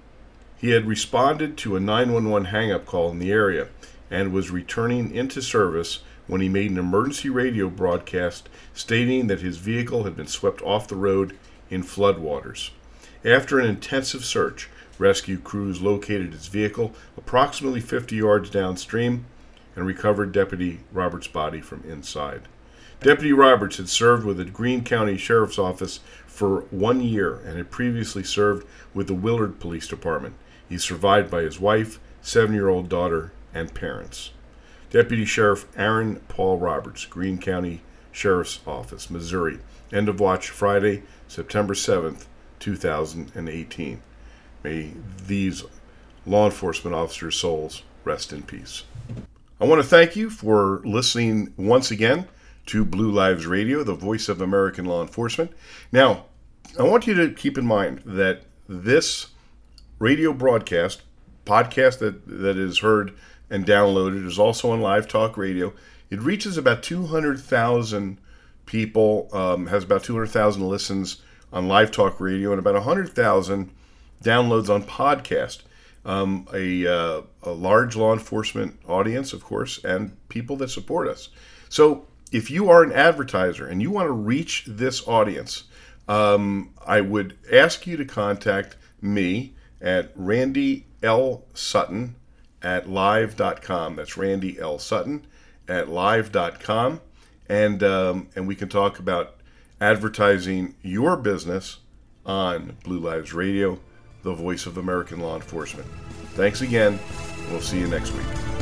A: He had responded to a nine one one hang-up call in the area and was returning into service when he made an emergency radio broadcast stating that his vehicle had been swept off the road in floodwaters. After an intensive search, rescue crews located his vehicle approximately fifty yards downstream and recovered Deputy Roberts' body from inside. Deputy Roberts had served with the Greene County Sheriff's Office for one year and had previously served with the Willard Police Department. He's survived by his wife, seven-year-old daughter, and parents. Deputy Sheriff Aaron Paul Roberts, Greene County Sheriff's Office, Missouri. End of watch Friday, September seventh, two thousand eighteen. May these law enforcement officers' souls rest in peace. I want to thank you for listening once again to Blue Lives Radio, the voice of American law enforcement. Now, I want you to keep in mind that this radio broadcast, podcast that, that is heard and downloaded, is also on Live Talk Radio. It reaches about two hundred thousand people, um, has about two hundred thousand listens on Live Talk Radio, and about one hundred thousand downloads on podcast. Um, a, uh, a large law enforcement audience, of course, and people that support us. So if you are an advertiser and you want to reach this audience, um, I would ask you to contact me at Randy L. Sutton at live dot com. That's Randy L. Sutton at live dot com. And, um, and we can talk about advertising your business on Blue Lives Radio, the voice of American law enforcement. Thanks again. We'll see you next week.